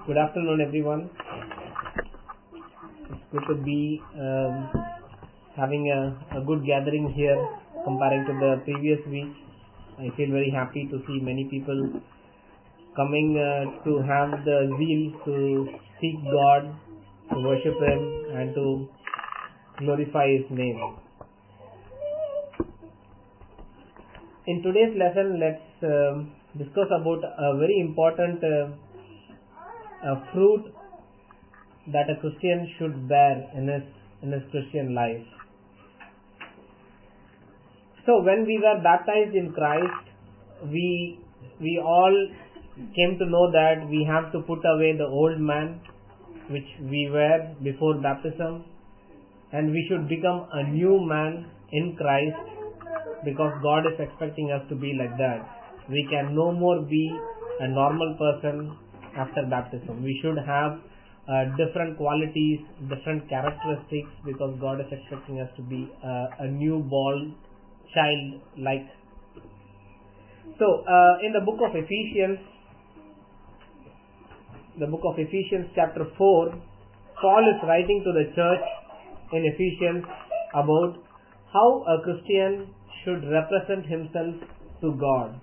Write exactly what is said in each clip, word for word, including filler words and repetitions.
Good afternoon, everyone. It's good to be um, having a, a good gathering here comparing to the previous week. I feel very happy to see many people coming uh, to have the zeal to seek God, to worship Him, and to glorify His name. In today's lesson, let's um, discuss about a very important uh, a fruit that a Christian should bear in his in his Christian life. So when we were baptized in Christ, we we all came to know that we have to put away the old man which we were before baptism, and we should become a new man in Christ, because God is expecting us to be like that. We can no more be a normal person after baptism. We should have uh, different qualities, different characteristics, because God is expecting us to be uh, a newborn child like. So uh, in the book of Ephesians, the book of Ephesians chapter four, Paul is writing to the church in Ephesians about how a Christian should represent himself to God.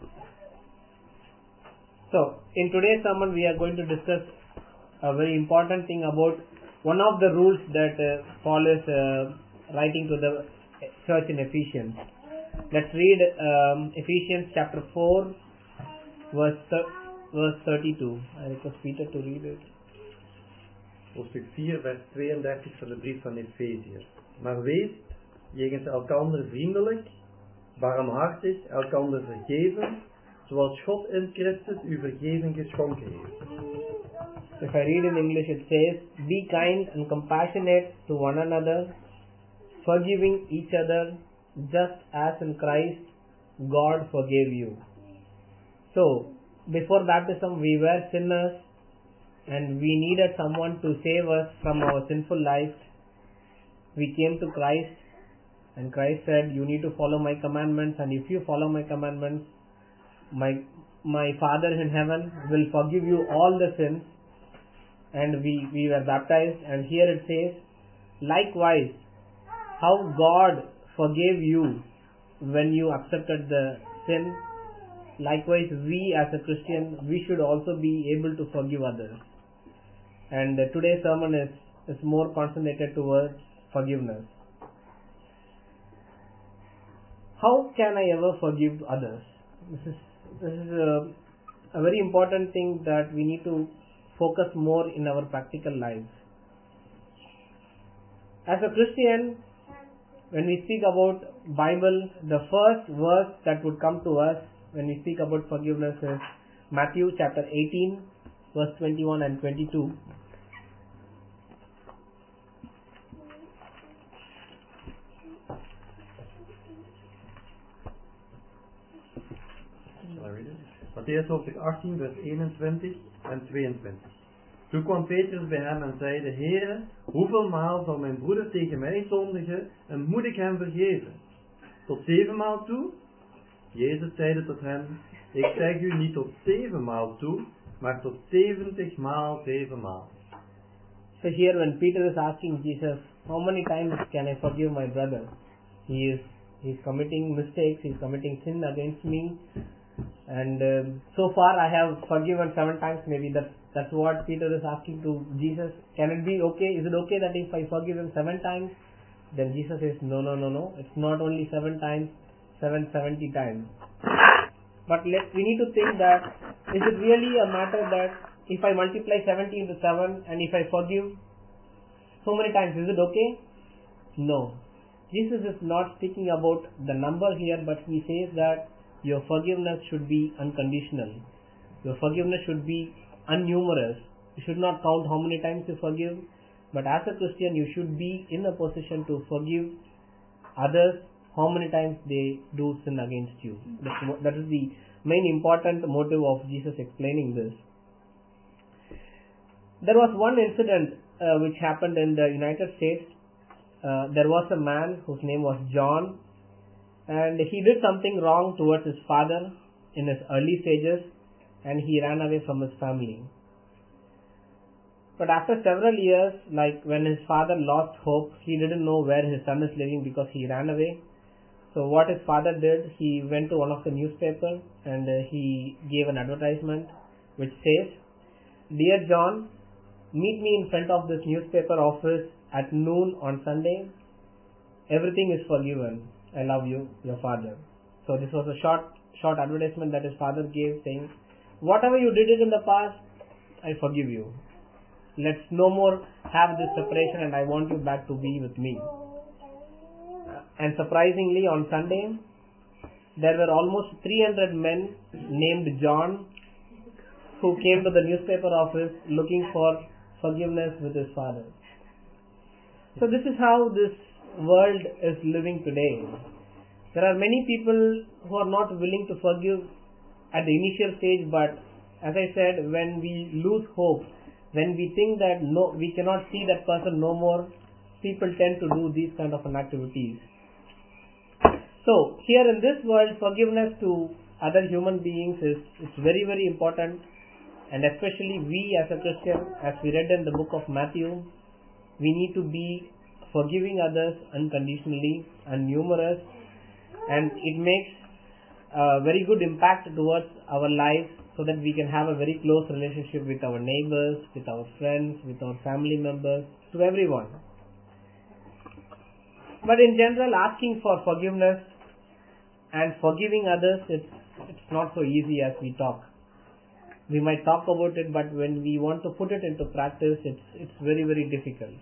So, in today's sermon, we are going to discuss a very important thing about one of the rules that uh, Paul is uh, writing to the church in Ephesians. Let's read um, Ephesians chapter four, verse th- verse thirty-two. I request Peter to read it. Hoofdstuk vier, vers tweeëndertig van de brief van Efeziërs. Maar wees jegens elkander vriendelijk, barmhartig, elkander vergeven, zoals God in Christus u vergeving geschonken heeft. If I read in English, it says, be kind and compassionate to one another, forgiving each other, just as in Christ God forgave you. So, before baptism we were sinners and we needed someone to save us from our sinful life. We came to Christ, and Christ said, you need to follow my commandments, and if you follow my commandments, my my Father in heaven will forgive you all the sins. And we, we were baptized, and here it says, likewise, how God forgave you when you accepted the sin, likewise we as a Christian, we should also be able to forgive others. And uh, today's sermon is, is more concentrated towards forgiveness. How can I ever forgive others? This is this is a, a very important thing that we need to focus more in our practical lives. As a Christian, when we speak about Bible, the first verse that would come to us when we speak about forgiveness is Matthew chapter eighteen, verse twenty-one and twenty-two. Matthäus hoofdstuk achttien, vers eenentwintig en tweeëntwintig. Toen kwam Petrus bij hem en zeide, Heere, hoeveel maal zal mijn broeder tegen mij zondigen en moet ik hem vergeven? Tot zevenmaal toe? Jezus zeide tot hem, ik zeg u niet tot zevenmaal toe, maar tot zeventigmaal zevenmaal. So here when Peter is asking Jesus, how many times can I forgive my brother? He is he is committing mistakes, he is committing sin against me. And um, so far I have forgiven seven times. Maybe that's, that's what Peter is asking to Jesus. Can it be okay? Is it okay that if I forgive him seven times? Then Jesus says, no, no, no, no. It's not only seven times, seven, seventy times. But let we need to think that, is it really a matter that if I multiply seventy into seven and if I forgive so many times, is it okay? No. Jesus is not speaking about the number here, but he says that your forgiveness should be unconditional. Your forgiveness should be unnumerous. You should not count how many times you forgive, but as a Christian you should be in a position to forgive others how many times they do sin against you. That is the main important motive of Jesus explaining this. There was one incident uh, which happened in the United States. Uh, there was a man whose name was John, and he did something wrong towards his father in his early stages, and he ran away from his family. But after several years, like when his father lost hope, he didn't know where his son is living because he ran away. So what his father did, he went to one of the newspapers and uh, he gave an advertisement which says, "Dear John, meet me in front of this newspaper office at noon on Sunday. Everything is forgiven. I love you, your father." So this was a short short advertisement that his father gave saying, whatever you did it in the past, I forgive you. Let's no more have this separation and I want you back to be with me. And surprisingly, on Sunday, there were almost three hundred men named John who came to the newspaper office looking for forgiveness with his father. So this is how this world is living today. There are many people who are not willing to forgive at the initial stage, but as I said, when we lose hope, when we think that no, we cannot see that person no more, people tend to do these kind of an activities. So here in this world, forgiveness to other human beings is it's very very important, and especially we as a Christian, as we read in the book of Matthew, we need to be forgiving others unconditionally and numerous, and it makes a very good impact towards our lives, so that we can have a very close relationship with our neighbors, with our friends, with our family members, to everyone. But in general, asking for forgiveness and forgiving others, it's, it's not so easy as we talk. We might talk about it, but when we want to put it into practice, it's, it's very, very difficult.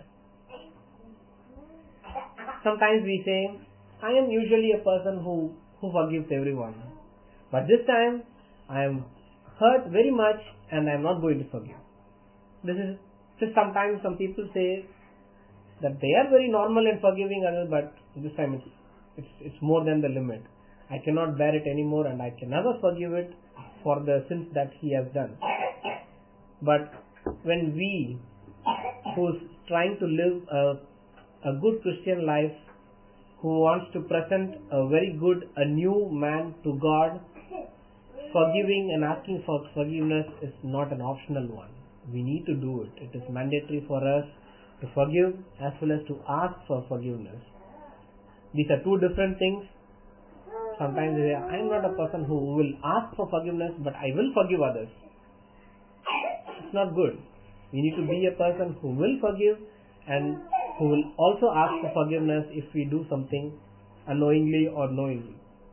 Sometimes we say, I am usually a person who, who forgives everyone. But this time, I am hurt very much and I am not going to forgive. This is just sometimes some people say that they are very normal in forgiving others, but this time it's, it's, it's more than the limit. I cannot bear it anymore and I can never forgive it for the sins that he has done. But when we, who's trying to live a, a good Christian life, who wants to present a very good, a new man to God, forgiving and asking for forgiveness is not an optional one. We need to do it. It is mandatory for us to forgive as well as to ask for forgiveness. These are two different things. Sometimes they say, I am not a person who will ask for forgiveness, but I will forgive others. It's not good. We need to be a person who will forgive and who will also ask for forgiveness if we do something unknowingly or knowingly.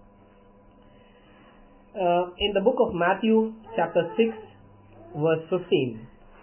Uh, in the book of Matthew, chapter six, verse fifteen,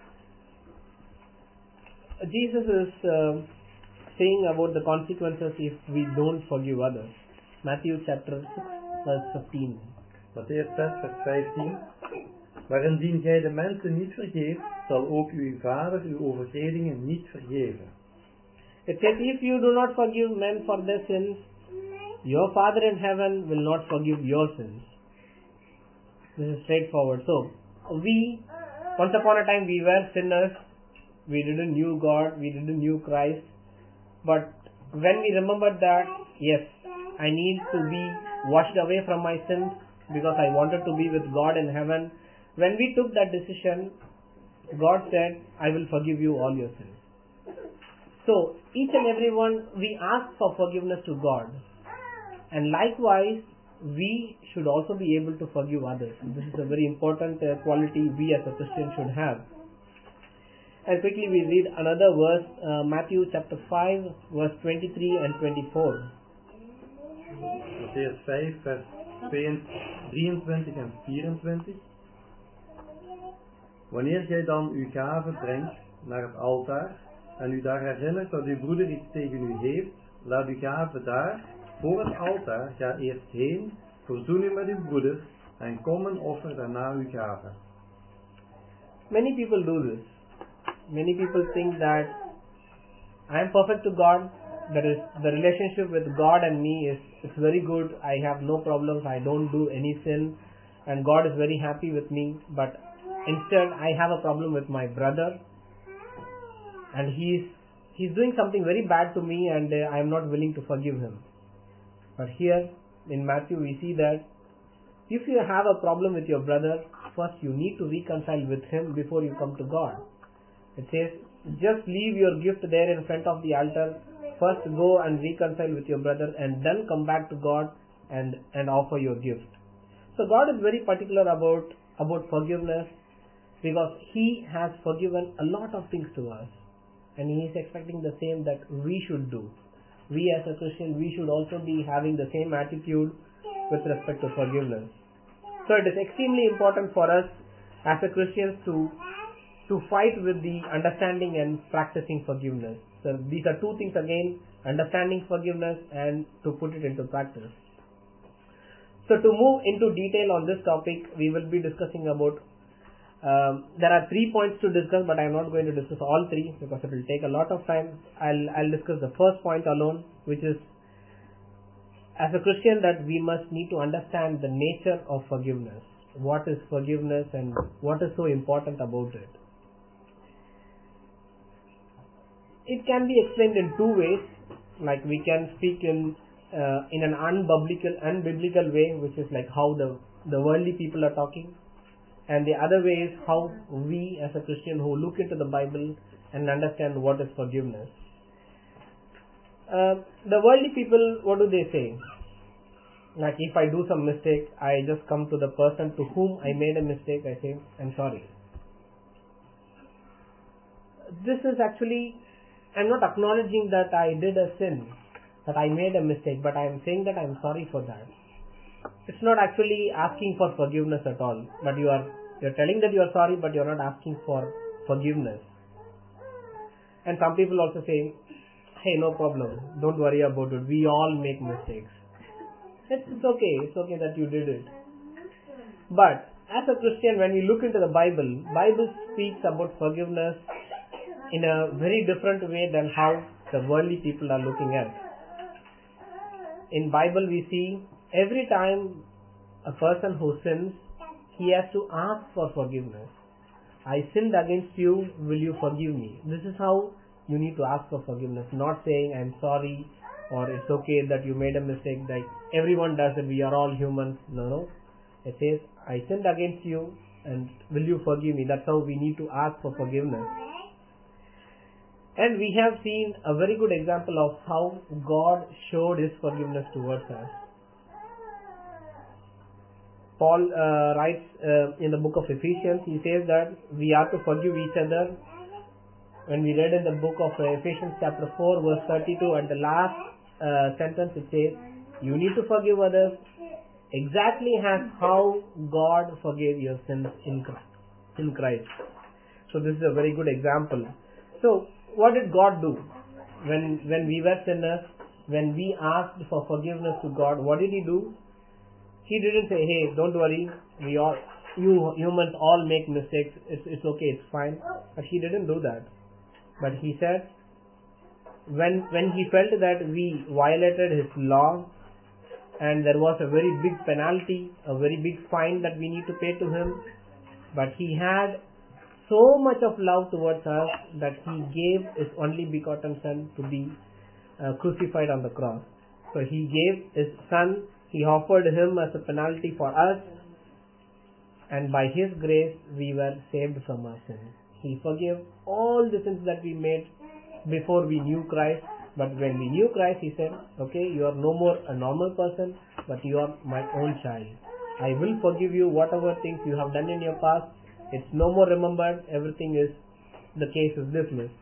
Jesus is uh, saying about the consequences if we don't forgive others. Matthew chapter six, verse fifteen. Matthäus zes, vers vijftien. Maar indien gij de mensen niet vergeeft, zal ook uw Vader uw overtredingen niet vergeven. It says, if you do not forgive men for their sins, your Father in heaven will not forgive your sins. This is straightforward. So, we, once upon a time we were sinners, we didn't knew God, we didn't knew Christ, but when we remembered that, yes, I need to be washed away from my sins because I wanted to be with God in heaven, when we took that decision, God said, I will forgive you all your sins. So, each and every one, we ask for forgiveness to God. And likewise, we should also be able to forgive others. This is a very important uh, quality we as a Christian should have. And quickly we read another verse, uh, Matthew chapter five, verse twenty-three and twenty-four. Matthäus vijf, vers drieëntwintig en vierentwintig. Wanneer gij dan uw gave brengt naar het altaar en u daar herinnert dat uw broeder iets tegen u heeft, laat uw gave daar, voor het altaar, ga eerst heen, verzoen u met uw broeder en kom en offer daarna uw gave. Many people do this. Many people think that I am perfect to God, that is, the relationship with God and me is it's very good, I have no problems, I don't do any sin, and God is very happy with me, but instead I have a problem with my brother, and he's he's doing something very bad to me, and uh, I am not willing to forgive him. But here in Matthew we see that if you have a problem with your brother, first you need to reconcile with him before you come to God. It says, just leave your gift there in front of the altar. First go and reconcile with your brother and then come back to God and, and offer your gift. So God is very particular about, about forgiveness because He has forgiven a lot of things to us. And He is expecting the same that we should do. We as a Christian, we should also be having the same attitude with respect to forgiveness. So it is extremely important for us as a Christians to to fight with the understanding and practicing forgiveness. So these are two things again, understanding forgiveness and to put it into practice. So to move into detail on this topic, we will be discussing about, um, there are three points to discuss, but I am not going to discuss all three because it will take a lot of time. I'll, I'll discuss the first point alone, which is, as a Christian, that we must need to understand the nature of forgiveness. What is forgiveness and what is so important about it? It can be explained in two ways. Like we can speak in uh, in an unbiblical, unbiblical way, which is like how the, the worldly people are talking. And the other way is how we as a Christian who look into the Bible and understand what is forgiveness. Uh, the worldly people, what do they say? Like if I do some mistake, I just come to the person to whom I made a mistake, I say, I'm sorry. This is actually, I'm not acknowledging that I did a sin, that I made a mistake, but I am saying that I am sorry for that. It's not actually asking for forgiveness at all, but you are you're telling that you are sorry, but you are not asking for forgiveness. And some people also say, hey, no problem, don't worry about it, we all make mistakes. It's, it's okay, it's okay that you did it. But as a Christian, when we look into the Bible, Bible speaks about forgiveness in a very different way than how the worldly people are looking at. In Bible we see every time a person who sins, he has to ask for forgiveness. I sinned against you, will you forgive me? This is how you need to ask for forgiveness, not saying I'm sorry or it's okay that you made a mistake, like everyone does it, we are all humans. No, no. It says, I sinned against you and will you forgive me? That's how we need to ask for forgiveness. And we have seen a very good example of how God showed His forgiveness towards us. Paul uh, writes uh, in the book of Ephesians, he says that we are to forgive each other. When we read in the book of Ephesians chapter four verse thirty-two, at the last uh, sentence it says, you need to forgive others exactly as how God forgave your sins in Christ. In Christ. So this is a very good example. So what did God do? When when we were sinners, when we asked for forgiveness to God, what did He do? He didn't say, hey, don't worry, we all, you humans all make mistakes, it's, it's okay, it's fine. But He didn't do that. But He said, when when He felt that we violated His law and there was a very big penalty, a very big fine that we need to pay to Him, but He had so much of love towards us that He gave His only begotten Son to be uh, crucified on the cross. So He gave His Son, He offered Him as a penalty for us, and by His grace we were saved from our sins. He forgave all the sins that we made before we knew Christ. But when we knew Christ, He said, okay, you are no more a normal person, but you are my own child. I will forgive you whatever things you have done in your past. It's no more remembered. Everything is, the case is dismissed.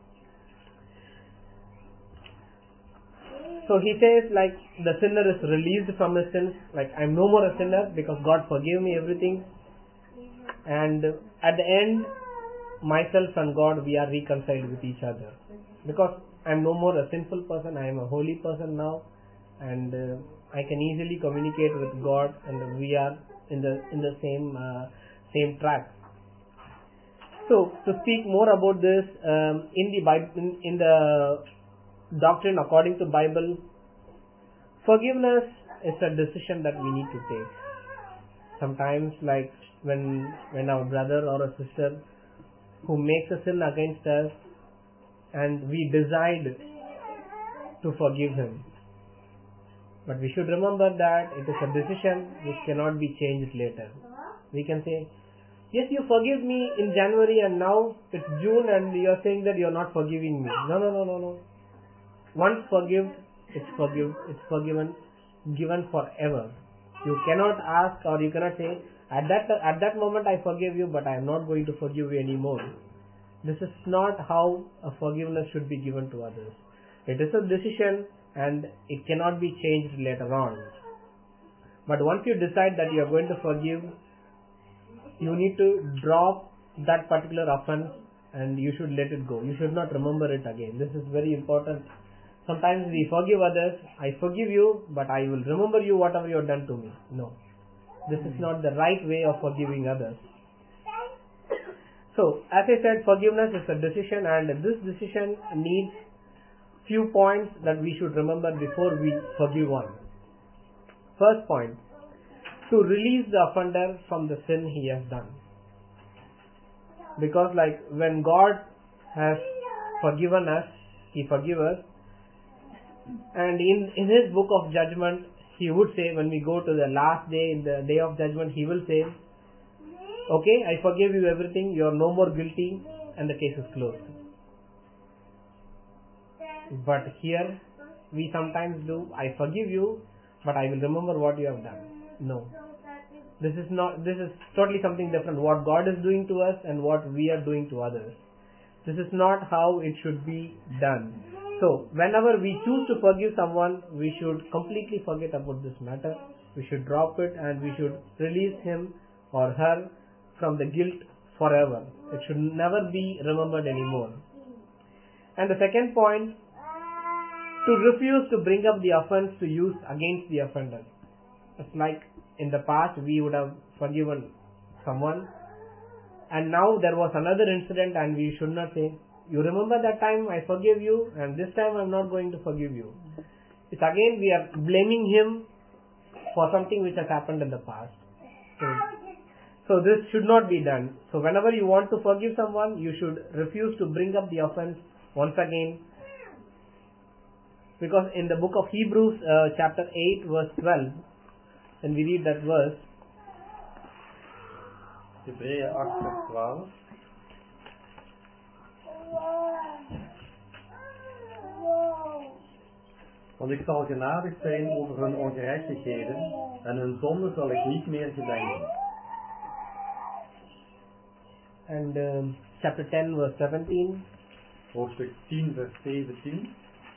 So He says, like, the sinner is released from his sins. Like, I'm no more a sinner because God forgave me everything. And at the end, myself and God, we are reconciled with each other. Because I'm no more a sinful person, I am a holy person now. And uh, I can easily communicate with God, and we are in the in the same uh, same track. So to speak more about this, um, in the Bible, in, in the doctrine according to Bible, forgiveness is a decision that we need to take. Sometimes, like when when our brother or a sister who makes a sin against us, and we decide to forgive him. But we should remember that it is a decision which cannot be changed later. We can say, Yes, you forgive me in January and now it's June and you're saying that you're not forgiving me. No, no, no, no, no. Once forgiven, it's forgive, it's forgiven, given forever. You cannot ask or you cannot say, at that at that moment I forgive you, but I am not going to forgive you anymore. This is not how a forgiveness should be given to others. It is a decision and it cannot be changed later on. But once you decide that you are going to forgive, you need to drop that particular offense and you should let it go. You should not remember it again. This is very important. Sometimes we forgive others. I forgive you, but I will remember you whatever you have done to me. No. This is not the right way of forgiving others. So, as I said, forgiveness is a decision, and this decision needs few points that we should remember before we forgive one. First point, to release the offender from the sin he has done. Because like when God has forgiven us, He forgives us, and in, in His book of judgment, He would say, when we go to the last day, in the day of judgment, He will say, okay, I forgive you everything, you are no more guilty, and the case is closed. But here, we sometimes do, I forgive you, but I will remember what you have done. No. This is not, this is totally something different. What God is doing to us and what we are doing to others. This is not how it should be done. So, whenever we choose to forgive someone, we should completely forget about this matter. We should drop it and we should release him or her from the guilt forever. It should never be remembered anymore. And the second point, to refuse to bring up the offense to use against the offender. It's like in the past we would have forgiven someone, and now there was another incident and we should not say, you remember that time I forgave you and this time I am not going to forgive you. It's again we are blaming him for something which has happened in the past. So, so this should not be done. So whenever you want to forgive someone, you should refuse to bring up the offense once again. Because in the book of Hebrews uh, chapter eight verse twelve, when we read that verse, Hebreeën acht vers twaalf. Want ik zal genadig zijn over hun ongerechtigheden en hun zonde zal ik niet meer gedenken. And um, chapter ten verse seventeen. Hoofdstuk tien vers zeventien.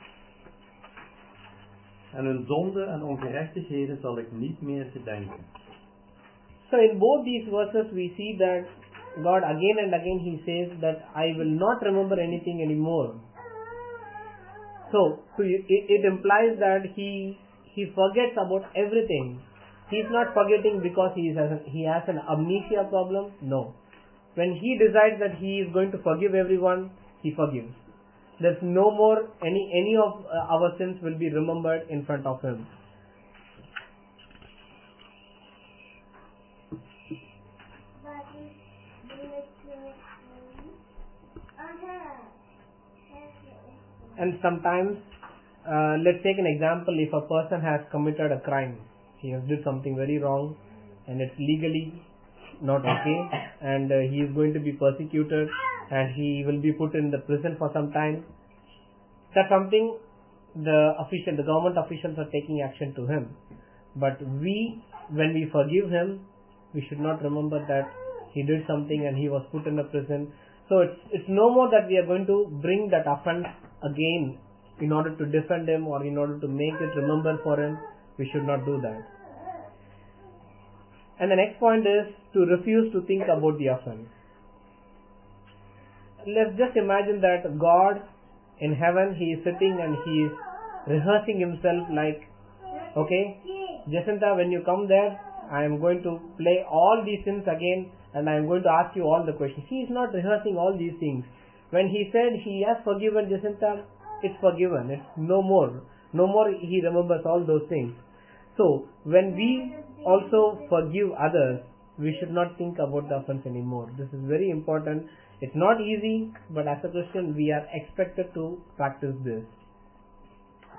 En hun zonde en ongerechtigheden zal ik niet meer gedenken. So in both these verses we see that God again and again He says that I will not remember anything anymore. So, so it, it implies that He He forgets about everything. He is not forgetting because he, is has, he has an amnesia problem. No. When He decides that He is going to forgive everyone, He forgives. There's no more, any, any of uh, our sins will be remembered in front of Him. And sometimes, uh, let's take an example, if a person has committed a crime, he has did something very wrong and it's legally not okay, and uh, he is going to be persecuted and he will be put in the prison for some time. That's something the official, the government officials are taking action to him. But we, when we forgive him, we should not remember that he did something and he was put in a prison. So it's it's no more that we are going to bring that offense again in order to defend him or in order to make it remember for him. We should not do that. And the next point is to refuse to think about the offense. Let's just imagine that God in heaven, He is sitting and He is rehearsing Himself like, okay, Jacinta, when you come there, I am going to play all these sins again and I am going to ask you all the questions. He is not rehearsing all these things. When He said He has forgiven Jacinta, it's forgiven. It's no more. No more He remembers all those things. So, when we also forgive others, we should not think about the offense anymore. This is very important. It's not easy, but as a Christian, we are expected to practice this.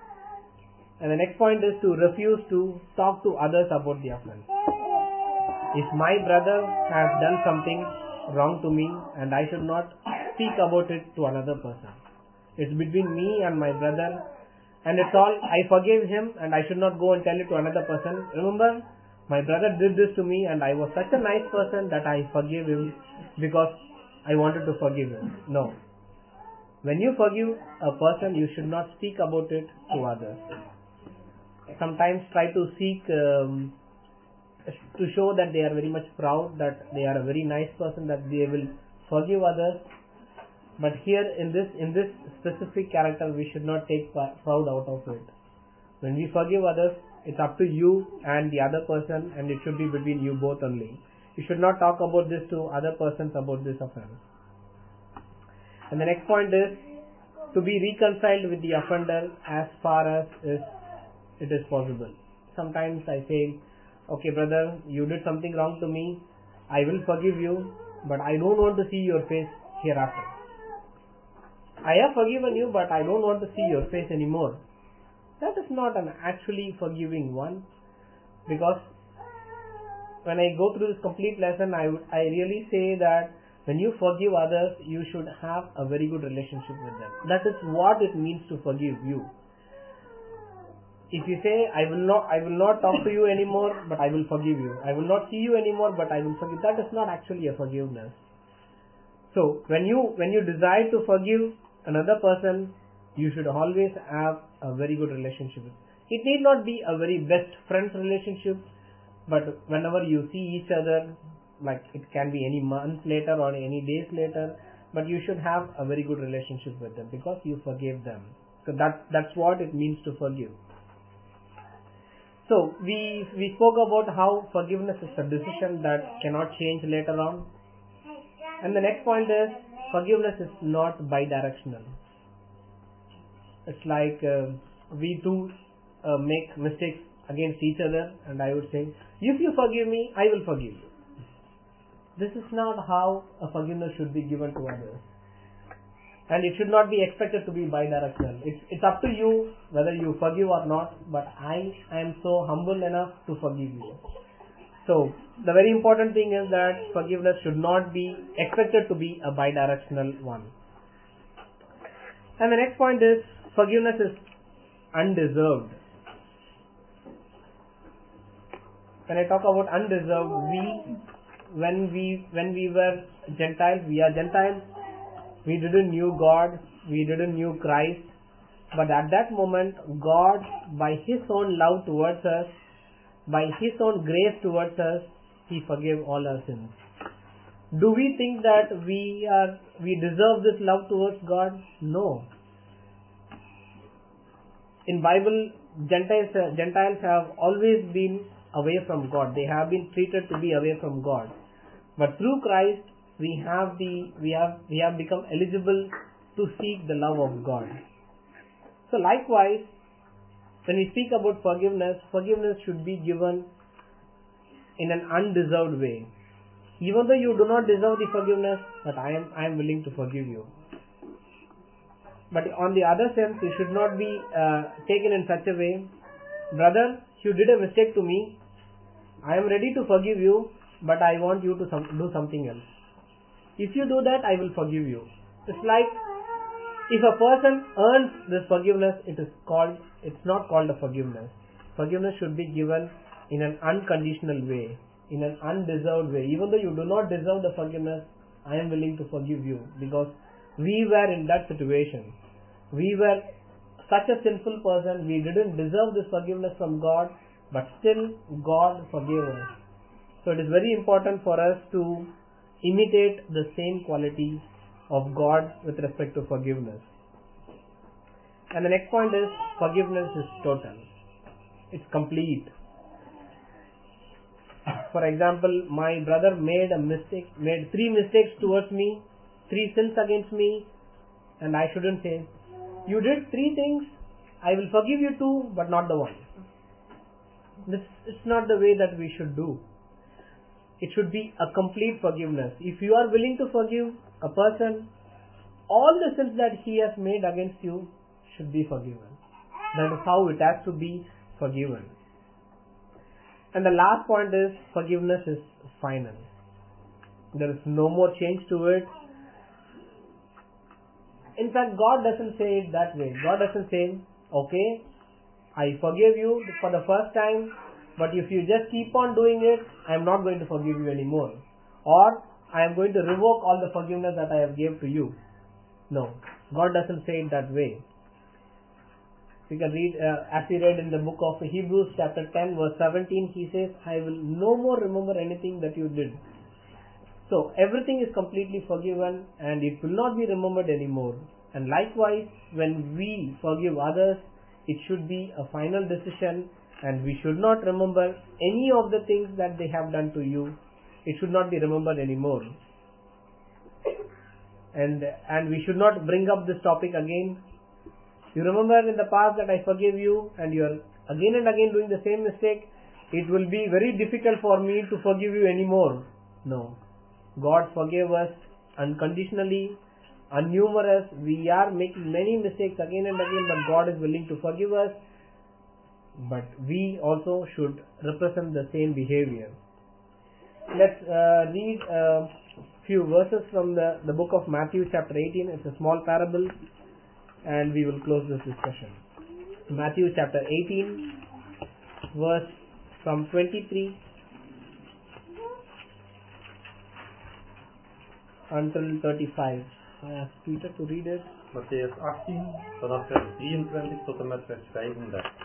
And the next point is to refuse to talk to others about the offense. If my brother has done something wrong to me and I should not speak about it to another person. It's between me and my brother, and it's all, I forgive him and I should not go and tell it to another person. Remember, my brother did this to me and I was such a nice person that I forgive him because I wanted to forgive him. No. When you forgive a person, you should not speak about it to others. Sometimes try to seek um, to show that they are very much proud, that they are a very nice person, that they will forgive others. But here in this in this specific character, we should not take proud out of it. When we forgive others, it's up to you and the other person, and it should be between you both only. You should not talk about this to other persons about this offense. And the next point is to be reconciled with the offender as far as is, it is possible. Sometimes I say, okay brother, you did something wrong to me, I will forgive you, but I don't want to see your face hereafter. I have forgiven you, but I don't want to see your face anymore. That is not an actually forgiving one, because when I go through this complete lesson, I would, I really say that when you forgive others, you should have a very good relationship with them. That is what it means to forgive you. If you say, I will not, I will not talk to you anymore, but I will forgive you. I will not see you anymore, but I will forgive. That is not actually a forgiveness. So when you when you decide to forgive another person, you should always have a very good relationship. It need not be a very best friends relationship, but whenever you see each other, like it can be any month later or any days later, but you should have a very good relationship with them because you forgave them. So that that's what it means to forgive. So we we spoke about how forgiveness is a decision that cannot change later on. And the next point is forgiveness is not bidirectional. It's like uh, we two uh, make mistakes against each other, and I would say, if you forgive me, I will forgive you. This is not how a forgiveness should be given to others. And it should not be expected to be bidirectional. It's, it's up to you whether you forgive or not, but I am so humble enough to forgive you. So, the very important thing is that forgiveness should not be expected to be a bidirectional one. And the next point is, forgiveness is undeserved. When I talk about undeserved, we, when we, when we were Gentiles, we are Gentiles, we didn't knew God, we didn't knew Christ, but at that moment, God, by His own love towards us, by His own grace towards us, He forgave all our sins. Do we think that we are, we deserve this love towards God? No. In Bible, Gentiles, uh, Gentiles have always been away from God. They have been treated to be away from God. But through Christ, we have the we have we have become eligible to seek the love of God. So likewise, when we speak about forgiveness, forgiveness should be given in an undeserved way. Even though you do not deserve the forgiveness, but I am I am willing to forgive you. But on the other sense, you should not be uh, taken in such a way, brother, you did a mistake to me, I am ready to forgive you, but I want you to some, do something else. If you do that, I will forgive you. It's like, if a person earns this forgiveness, it is called, it's not called a forgiveness. Forgiveness should be given in an unconditional way, in an undeserved way. Even though you do not deserve the forgiveness, I am willing to forgive you, because we were in that situation. We were such a sinful person, we didn't deserve this forgiveness from God, but still God forgave us. So it is very important for us to imitate the same quality of God with respect to forgiveness. And the next point is, forgiveness is total. It's complete. For example, my brother made a mistake, made three mistakes towards me, three sins against me, and I shouldn't say, you did three things, I will forgive you two, but not the one. This is not the way that we should do. It should be a complete forgiveness. If you are willing to forgive a person, all the sins that he has made against you should be forgiven. That is how it has to be forgiven. And the last point is, forgiveness is final. There is no more change to it. In fact, God doesn't say it that way. God doesn't say, okay, I forgive you for the first time, but if you just keep on doing it, I am not going to forgive you anymore. Or, I am going to revoke all the forgiveness that I have gave to you. No, God doesn't say it that way. We can read, uh, as we read in the book of Hebrews chapter ten verse seventeen, he says, I will no more remember anything that you did. So, everything is completely forgiven and it will not be remembered anymore. And likewise, when we forgive others, it should be a final decision and we should not remember any of the things that they have done to you. It should not be remembered anymore. And, and we should not bring up this topic again. You remember in the past that I forgave you and you are again and again doing the same mistake. It will be very difficult for me to forgive you anymore. No. God forgave us unconditionally, unnumerous. We are making many mistakes again and again, but God is willing to forgive us. But we also should represent the same behavior. Let's uh, read a few verses from the, the book of Matthew chapter eighteen. It's a small parable and we will close this discussion. Matthew chapter eighteen, verse from twenty-three until thirty-five. I ask Peter to read it. Matthäus achttien, vanaf vers drieëntwintig tot en met vers vijfendertig.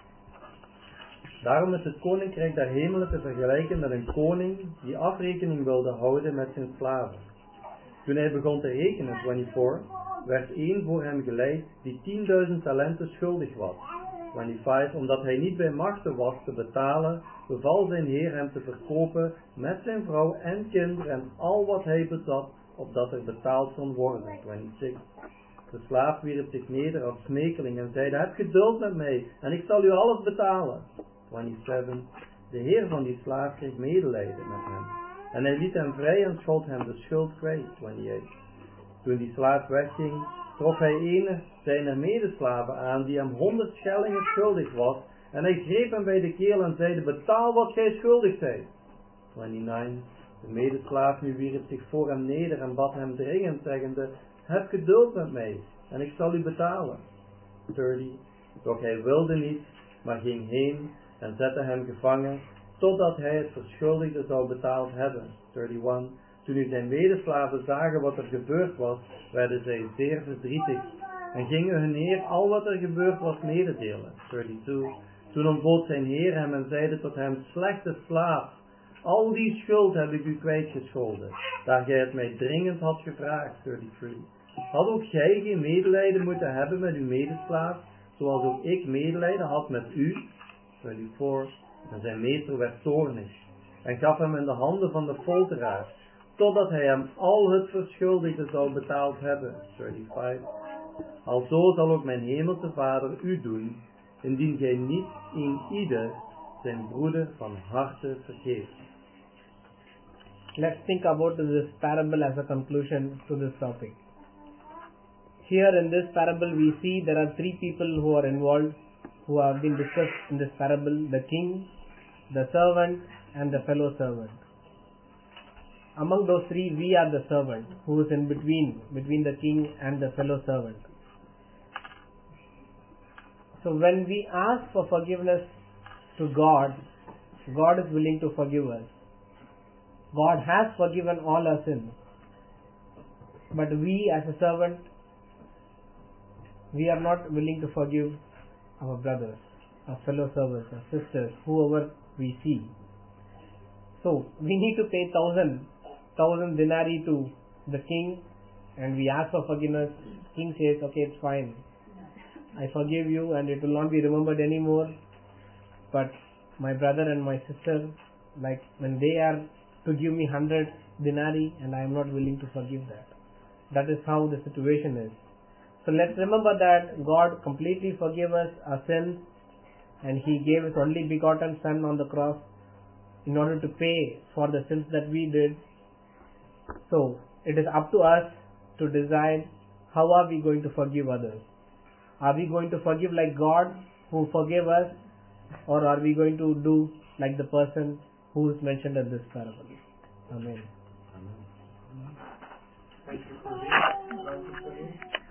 Daarom is het koninkrijk der hemelen te vergelijken met een koning die afrekening wilde houden met zijn slaven. Toen hij begon te rekenen, vierentwintig, werd één voor hem geleid die tienduizend talenten schuldig was. vijfentwintig, omdat hij niet bij machte was te betalen, beval zijn heer hem te verkopen met zijn vrouw en kinderen en al wat hij bezat, opdat er betaald kon worden. zesentwintig. De slaaf wierp zich neder als smekeling en zeide, heb geduld met mij en ik zal u alles betalen. zevenentwintig. De heer van die slaaf kreeg medelijden met hem en hij liet hem vrij en schold hem de schuld kwijt. eenentwintig. Toen die slaaf wegging, trof hij een zijner medeslaven aan die hem honderd schellingen schuldig was en hij greep hem bij de keel en zeide, betaal wat gij schuldig zijt. negenentwintig. De medeslaaf nu wierp zich voor hem neder en bad hem dringend, zeggende, heb geduld met mij en ik zal u betalen. dertig. Doch hij wilde niet, maar ging heen en zette hem gevangen, totdat hij het verschuldigde zou betaald hebben. eenendertig. Toen nu zijn medeslaven zagen wat er gebeurd was, werden zij zeer verdrietig en gingen hun heer al wat er gebeurd was mededelen. tweeëndertig. Toen ontbood zijn heer hem en zeide tot hem, slechte slaaf, al die schuld heb ik u kwijtgescholden, daar gij het mij dringend had gevraagd. drieëndertig. Had ook gij geen medelijden moeten hebben met uw medeslaaf, zoals ook ik medelijden had met u? vierentwintig. En zijn meester werd toornig en gaf hem in de handen van de folteraar, totdat hij hem al het verschuldigde zou betaald hebben. vijfendertig. Alzo zal ook mijn hemelse Vader u doen, indien gij niet in ieder zijn broeder van harte vergeeft. Let's think about this parable as a conclusion to this topic. Here in this parable we see there are three people who are involved, who have been discussed in this parable: the king, the servant and the fellow servant. Among those three, we are the servant who is in between, between the king and the fellow servant. So when we ask for forgiveness to God, God is willing to forgive us. God has forgiven all our sins. But we as a servant, we are not willing to forgive our brothers, our fellow servants, our sisters, whoever we see. So we need to pay thousand, thousand denarii to the king and we ask for forgiveness. King says, okay, it's fine. I forgive you and it will not be remembered anymore. But my brother and my sister, like when they are to give me hundred denarii and I am not willing to forgive that. That is how the situation is. So let's remember that God completely forgave us our sins and He gave His only begotten Son on the cross in order to pay for the sins that we did. So it is up to us to decide how are we going to forgive others. Are we going to forgive like God who forgave us, or are we going to do like the person who is mentioned in this parable? Amen. Amen. Thank you for this.